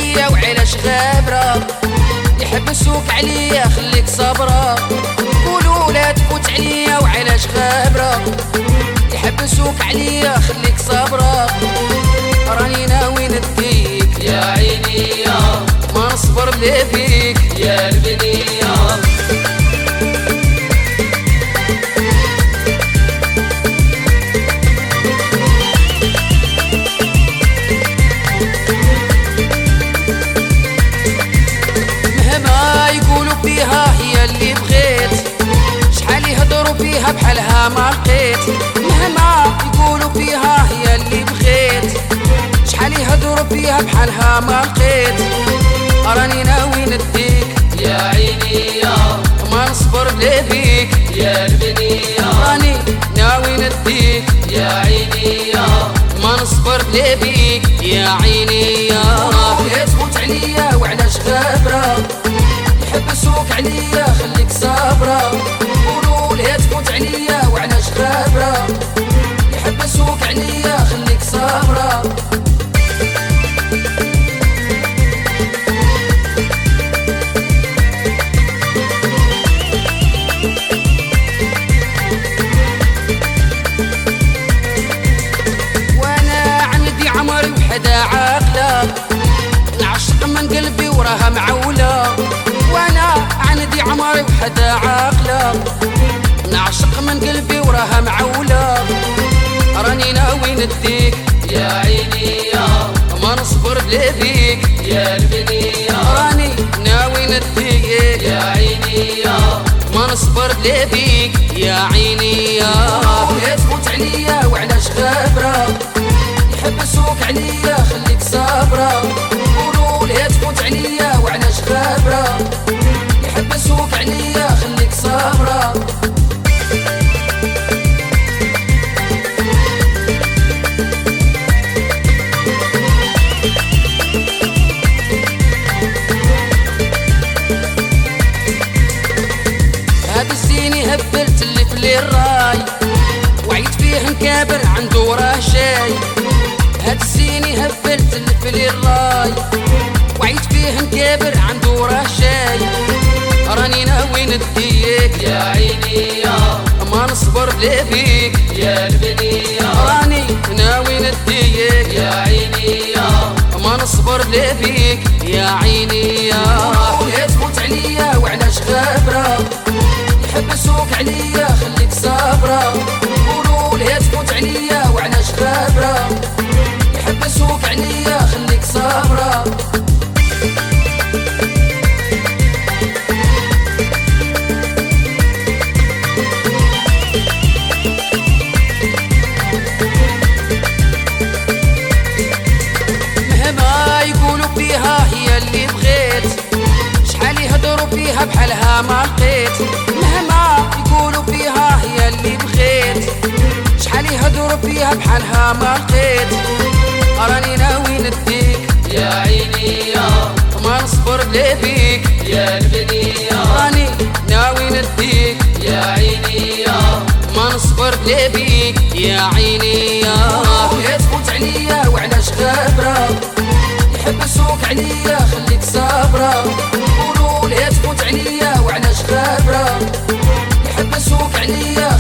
عليا وعلاش غابرة، يحبسوك عليا خليك صابرة. قولوا لا تفوت عليا وعلاش غابرة، يحبسوك عليا خليك صابرة. راني ناوي نديك يا عيني يا ما نصبر بلا فيك يا البنية. مهما يقولوا فيها هي اللي بغيت، شحال يهضروا فيها بحالها ما لقيت. مهما يقولوا فيها هي اللي بغيت، شحال يهضروا فيها بحالها ما لقيت. راني ناوي نديك يا عيني يا ما نصبر بلا فيك يا البنية. راني ناوي نديك يا عيني يا ما نصبر بلا فيك يا عيني يا. لا تفوت عليا وعلاش غابرة، يحبسوك عليا خليك صابرة. قولوا لا تفوت عليا وعلاش غابرة، يحبسوك عليا خليك صابرة. وانا عندي عمري وحدا عاقلة، نعشق من قلبي وراها معولة. وانا عندي عمري وحدا عاقلة، نعشق من قلبي وراها معولة. راني ناوي نديك يا عيني يا ما نصبر بلا فيك يا البنية. راني ناوي نديك يا عيني يا ما نصبر بلا فيك يا عيني يا. لا تفوت عليا وعلاش غابرة، يحبسوك عليا خليك صابرة. قولوا لا تفوت عليا وعلاش غابرة، يحبسوك عليا خليك صابرة. هاد الزين هبلت اللي في لي الراي، وعيت فيه مكابر عنده وراه جاي. هاد الزين هبلت اللي في لي الراي، وعيت فيه مكابر عنده وراه جاي. راني ناوي نديك يا عيني يا ما نصبر بلا فيك يا البنية. راني ناوي نديك يا عيني يا ما نصبر بلا فيك يا عيني يا. لا تفوت عليا وعلاش غابرة، يحبسوك عليا خليك صابرة. قولوا لا تفوت عليا وعلاش غابرة، يحبسوك عليا خليك صابرة. مهما يقولوا فيها هي اللي بغيت، شحال يهضروا فيها بحالها ما لقيت. مهما يقولوا فيها هي اللي بغيت، شحال يهضروا فيها بحالها ما لقيت. راني ناوي نديك يا عيني يا ما نصبر بلا فيك يا البنية. راني ناوي نديك يا عيني يا ما نصبر بلا فيك يا عيني يا. لا تفوت عليا وعلاش غابرة، يحبسوك عليا خليك صابرة. قولوا لا تفوت عليا وعلاش غابرة، يحبسوك عليا